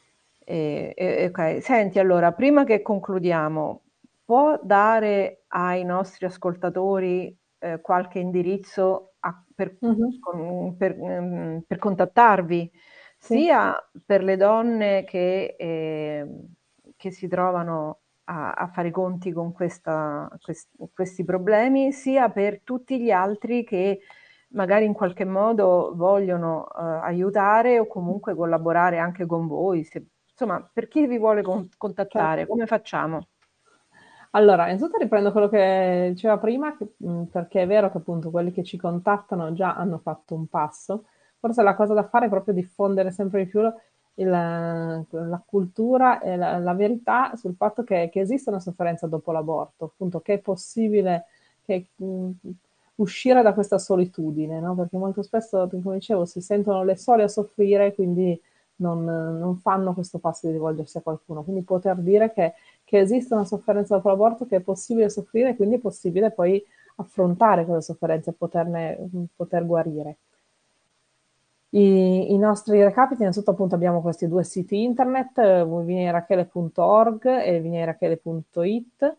E e okay. Senti allora, prima che concludiamo, può dare ai nostri ascoltatori, ehm, qualche indirizzo a per mhm, con per mhmm, per contattarvi, sì. sia per le donne che ehm, che si trovano a a fare i conti con questa ques questi problemi, sia per tutti gli altri che magari in qualche modo vogliono, uhm, aiutare o comunque collaborare anche con voi, se insomma, per chi vi vuole con contattare, Certo. come facciamo? Allora, innanzitutto riprendo quello che diceva prima, che- mh, perché è vero che appunto quelli che ci contattano già hanno fatto un passo. Forse la cosa da fare è proprio diffondere sempre di più il- la cultura e la, la verità sul fatto che, che esiste una sofferenza dopo l'aborto, appunto che è possibile che, mh, uscire da questa solitudine, no? Perché molto spesso, come dicevo, si sentono le sole a soffrire, quindi non, non fanno questo passo di rivolgersi a qualcuno. Quindi poter dire che che esiste una sofferenza dopo l'aborto, che è possibile soffrire e quindi è possibile poi affrontare quella sofferenza e poterne, poter guarire. I, I nostri recapiti, innanzitutto appunto abbiamo questi due siti internet, vigneirachele punto org e vigneirachele punto it,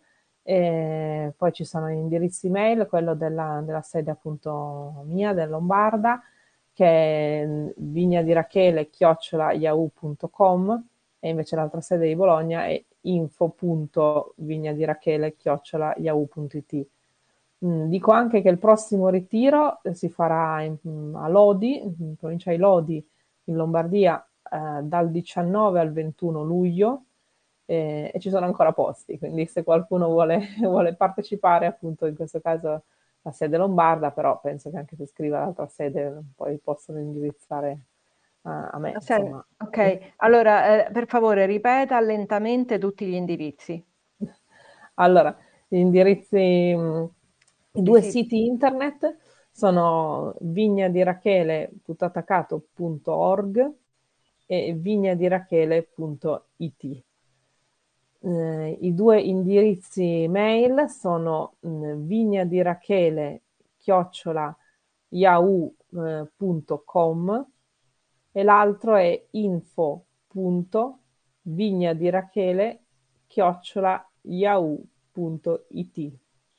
e poi ci sono gli indirizzi mail, quello della, della sede appunto mia, del Lombarda, che è vignadirachele chiocciola yahoo punto com, e invece l'altra sede di Bologna è info punto vignadirachele chiocciola yahoo punto it. Mm, dico anche che il prossimo ritiro eh, si farà in- mm, a Lodi, in provincia di Lodi, in Lombardia, eh, dal diciannove al ventuno luglio, eh, e ci sono ancora posti, quindi se qualcuno vuole, vuole partecipare, appunto in questo caso la sede lombarda, però penso che anche se scriva l'altra sede poi possono indirizzare a, a me, Sen insomma. okay, allora, ehm, per favore ripeta lentamente tutti gli indirizzi. Allora, gli indirizzi, mh, i I due siti siti internet sono vignadirachele tutto attaccato punto org e vignadirachele punto it. Eh, I due indirizzi mail sono mh, vignadirachele chiocciola yahoo punto com e l'altro è info punto vignadirachele chiocciola yahoo punto it.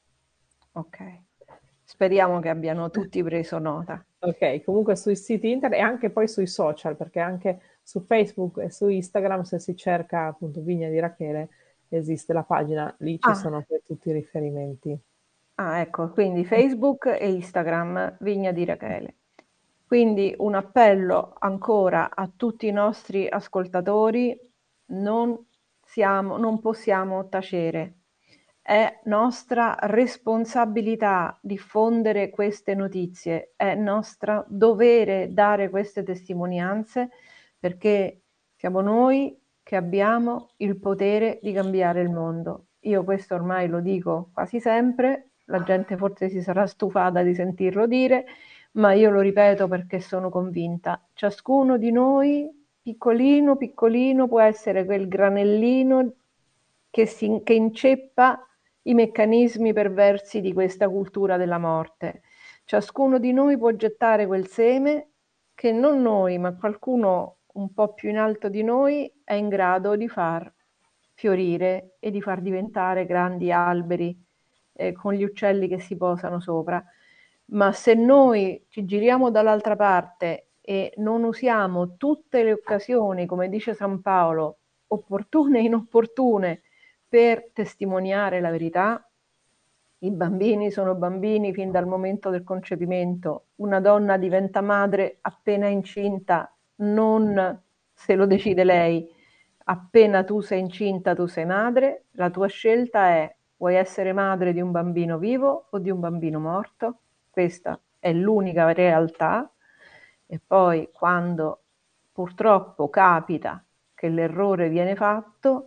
okay. Speriamo che abbiano tutti preso nota. Ok, comunque sui siti internet e anche poi sui social, perché anche su Facebook e su Instagram, se si cerca appunto Vigna di Rachele, esiste la pagina, lì ci Ah, sono poi tutti i riferimenti. ah ecco, quindi Facebook e Instagram Vigna di Rachele. Quindi un appello ancora a tutti i nostri ascoltatori: non siamo non possiamo tacere. È nostra responsabilità diffondere queste notizie, è nostra dovere dare queste testimonianze, perché siamo noi che abbiamo il potere di cambiare il mondo. Io questo ormai lo dico quasi sempre, la gente forse si sarà stufata di sentirlo dire, ma io lo ripeto perché sono convinta. Ciascuno di noi, piccolino, piccolino, può essere quel granellino che, si, che inceppa i meccanismi perversi di questa cultura della morte. Ciascuno di noi può gettare quel seme che non noi, ma qualcuno un po' più in alto di noi è in grado di far fiorire e di far diventare grandi alberi eh, con gli uccelli che si posano sopra. Ma se noi ci giriamo dall'altra parte e non usiamo tutte le occasioni, come dice San Paolo, opportune e inopportune, per testimoniare la verità, i bambini sono bambini fin dal momento del concepimento, una donna diventa madre appena incinta, non se lo decide lei. Appena tu sei incinta, tu sei madre, la tua scelta è: vuoi essere madre di un bambino vivo o di un bambino morto? Questa è l'unica realtà. E poi, quando purtroppo capita che l'errore viene fatto,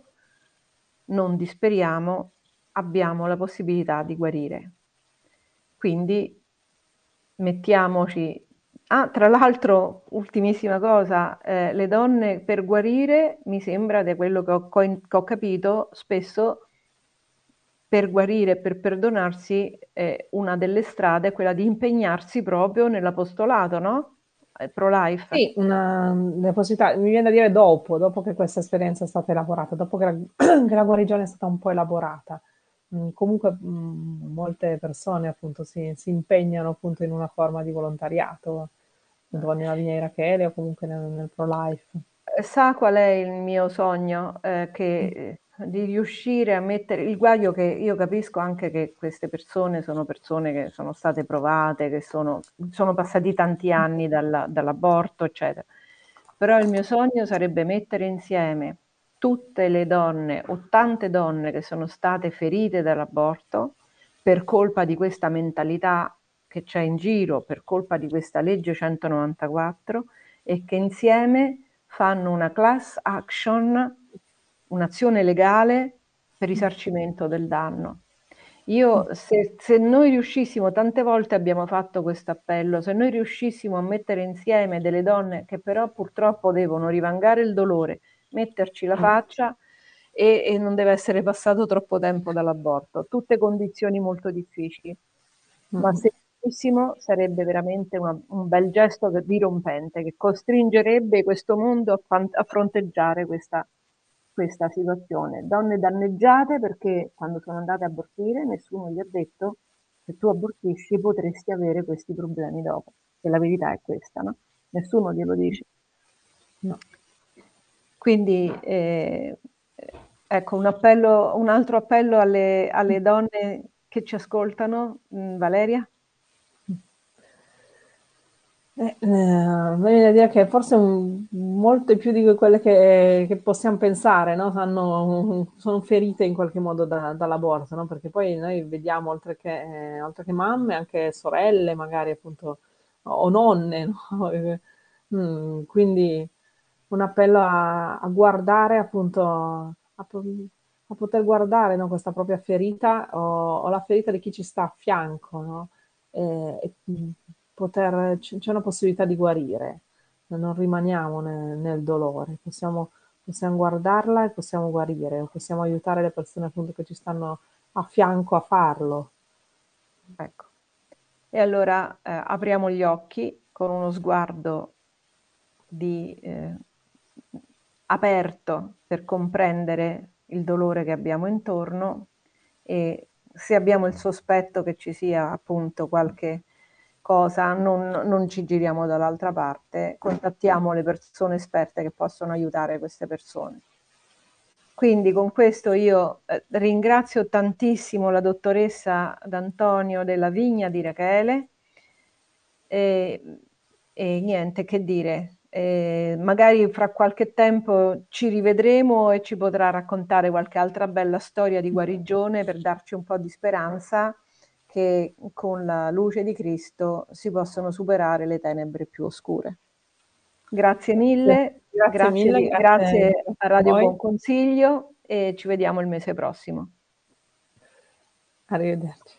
non disperiamo, abbiamo la possibilità di guarire. Quindi mettiamoci... Ah, tra l'altro, ultimissima cosa, eh, le donne per guarire, mi sembra, da quello che ho, che ho capito, spesso per guarire e per perdonarsi, eh, una delle strade è quella di impegnarsi proprio nell'apostolato, no? Pro-life. Sì, una, le possibilità, mi viene da dire dopo, dopo che questa esperienza è stata elaborata, dopo che la, che la guarigione è stata un po' elaborata. Mm, comunque mm, molte persone appunto si, si impegnano appunto in una forma di volontariato, appunto nella Vigna di Rachele o comunque nel, nel pro-life. Sa qual è il mio sogno? Eh, che, di riuscire a mettere il guaio, che io capisco anche che queste persone sono persone che sono state provate, che sono, sono passati tanti anni dalla, dall'aborto, eccetera. Però il mio sogno sarebbe mettere insieme tutte le donne o tante donne che sono state ferite dall'aborto per colpa di questa mentalità che c'è in giro, per colpa di questa legge centonovantaquattro, e che insieme fanno una class action, un'azione legale per risarcimento del danno. Io, se, se noi riuscissimo, tante volte abbiamo fatto questo appello, se noi riuscissimo a mettere insieme delle donne che però purtroppo devono rivangare il dolore, metterci la faccia, e, e non deve essere passato troppo tempo dall'aborto, tutte condizioni molto difficili, ma se riuscissimo sarebbe veramente una, un bel gesto dirompente che costringerebbe questo mondo a, fan- a fronteggiare questa, questa situazione. Donne danneggiate perché quando sono andate a abortire nessuno gli ha detto: se tu abortisci potresti avere questi problemi dopo. E la verità è questa, no? Nessuno glielo dice. No. Quindi eh, ecco, un appello, un altro appello alle, alle donne che ci ascoltano. Mm, Valeria? Eh, eh, mi viene da dire che forse un, molte più di quelle che, che possiamo pensare, no? Hanno, sono ferite in qualche modo da, dall'aborto, no? Perché poi noi vediamo, oltre che, eh, oltre che mamme, anche sorelle, magari appunto, o nonne, no? Mm, quindi un appello a, a guardare appunto, a, po- a poter guardare, no, questa propria ferita o, o la ferita di chi ci sta a fianco, no? E, e poter, c- c'è una possibilità di guarire, non rimaniamo nel, nel dolore, possiamo, possiamo guardarla e possiamo guarire, possiamo aiutare le persone appunto che ci stanno a fianco a farlo. Ecco. E allora eh, apriamo gli occhi con uno sguardo di, eh, aperto per comprendere il dolore che abbiamo intorno, e se abbiamo il sospetto che ci sia appunto qualche cosa, non, non ci giriamo dall'altra parte, contattiamo le persone esperte che possono aiutare queste persone. Quindi con questo io eh, ringrazio tantissimo la dottoressa D'Antonio della Vigna di Rachele e, e niente, che dire, eh, magari fra qualche tempo ci rivedremo e ci potrà raccontare qualche altra bella storia di guarigione per darci un po' di speranza che con la luce di Cristo si possono superare le tenebre più oscure. Grazie Grazie, mille, grazie grazie, mille, di, grazie, grazie grazie a a Radio voi, Buon Consiglio e ci vediamo il mese prossimo. arrivederci.